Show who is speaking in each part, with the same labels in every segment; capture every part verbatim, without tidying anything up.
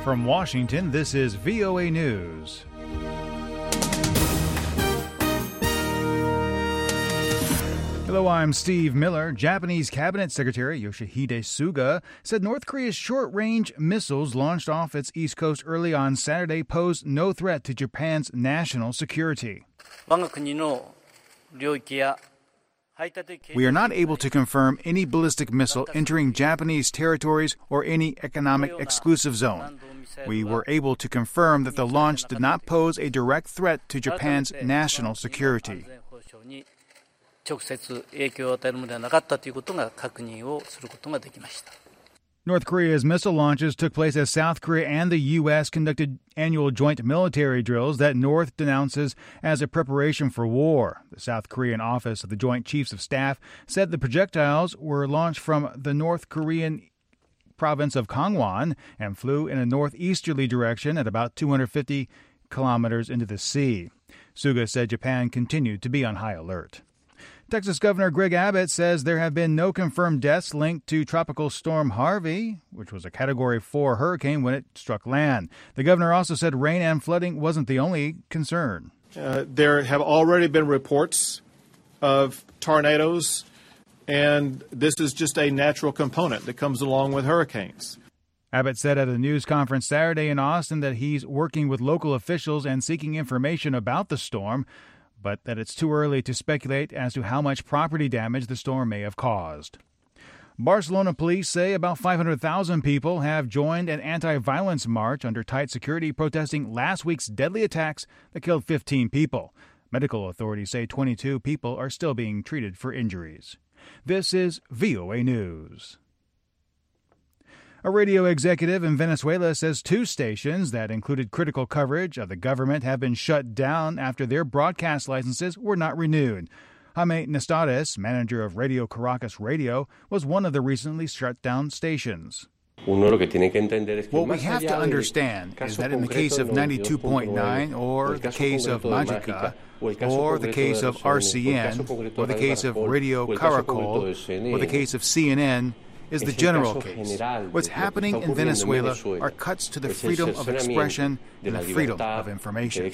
Speaker 1: From Washington, this is V O A News. Hello, I'm Steve Miller. Japanese Cabinet Secretary Yoshihide Suga said North Korea's short-range missiles launched off its east coast early on Saturday posed no threat to Japan's national security. We are not able to confirm any ballistic missile entering Japanese territories or any economic exclusive zone. We were able to confirm that the launch did not pose a direct threat to Japan's national security. North Korea's missile launches took place as South Korea and the U S conducted annual joint military drills that North denounces as a preparation for war. The South Korean Office of the Joint Chiefs of Staff said the projectiles were launched from the North Korean province of Gangwon and flew in a northeasterly direction at about two hundred fifty kilometers into the sea. Suga said Japan continued to be on high alert. Texas Governor Greg Abbott says there have been no confirmed deaths linked to Tropical Storm Harvey, which was a Category four hurricane when it struck land. The governor also said rain and flooding wasn't the only concern.
Speaker 2: Uh, there have already been reports of tornadoes, and this is just a natural component that comes along with hurricanes.
Speaker 1: Abbott said at a news conference Saturday in Austin that he's working with local officials and seeking information about the storm, but that it's too early to speculate as to how much property damage the storm may have caused. Barcelona police say about five hundred thousand people have joined an anti-violence march under tight security protesting last week's deadly attacks that killed fifteen people. Medical authorities say twenty-two people are still being treated for injuries. This is V O A News. A radio executive in Venezuela says two stations that included critical coverage of the government have been shut down after their broadcast licenses were not renewed. Jaime Nestares, manager of Radio Caracas Radio, was one of the recently shut down stations. What we have to understand is that in the case of ninety-two point nine, or the case of Magica, or the case of R C N, or the case of Radio Caracol, or the case of C N N, is the general case. What's happening in Venezuela are cuts to the freedom of expression and the freedom of information.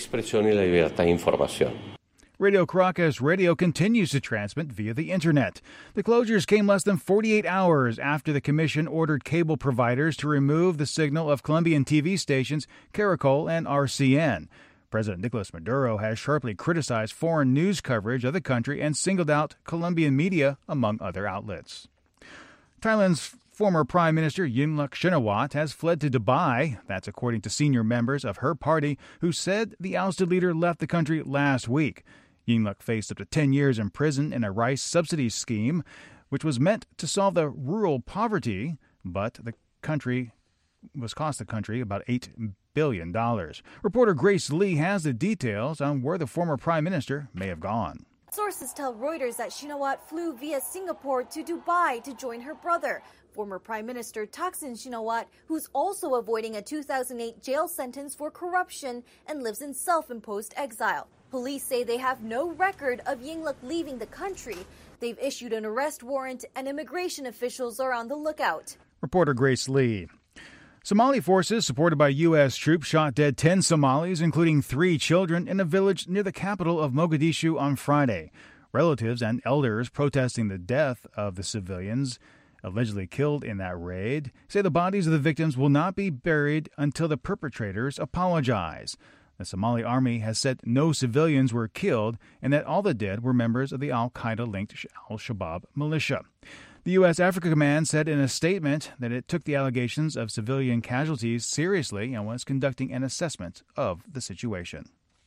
Speaker 1: Radio Caracas Radio continues to transmit via the Internet. The closures came less than forty-eight hours after the Commission ordered cable providers to remove the signal of Colombian T V stations Caracol and R C N. President Nicolas Maduro has sharply criticized foreign news coverage of the country and singled out Colombian media among other outlets. Thailand's former Prime Minister Yingluck Shinawatra has fled to Dubai. That's according to senior members of her party who said the ousted leader left the country last week. Yingluck faced up to ten years in prison in a rice subsidy scheme, which was meant to solve the rural poverty, but the country was cost the country about eight billion dollars. Reporter Grace Lee has the details on where the former Prime Minister may have gone.
Speaker 3: Sources tell Reuters that Shinawatra flew via Singapore to Dubai to join her brother, former Prime Minister Thaksin Shinawatra, who's also avoiding a two thousand eight jail sentence for corruption and lives in self-imposed exile. Police say they have no record of Yingluck leaving the country. They've issued an arrest warrant and immigration officials are on the lookout.
Speaker 1: Reporter Grace Lee. Somali forces, supported by U S troops, shot dead ten Somalis, including three children, in a village near the capital of Mogadishu on Friday. Relatives and elders protesting the death of the civilians allegedly killed in that raid say the bodies of the victims will not be buried until the perpetrators apologize. The Somali army has said no civilians were killed and that all the dead were members of the al-Qaeda-linked al-Shabaab militia. The U S Africa Command said in a statement that it took the allegations of civilian casualties seriously and was conducting an assessment of the situation.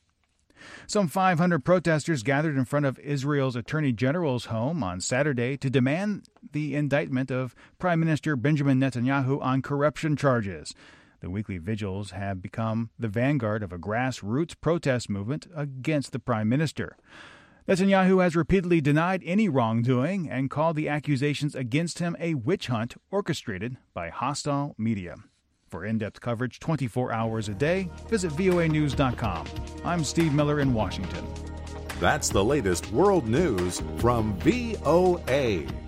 Speaker 1: Some five hundred protesters gathered in front of Israel's Attorney General's home on Saturday to demand the indictment of Prime Minister Benjamin Netanyahu on corruption charges. The weekly vigils have become the vanguard of a grassroots protest movement against the Prime Minister. Netanyahu has repeatedly denied any wrongdoing and called the accusations against him a witch hunt orchestrated by hostile media. For in-depth coverage twenty-four hours a day, visit V O A news dot com. I'm Steve Miller in Washington.
Speaker 4: That's the latest world news from V O A.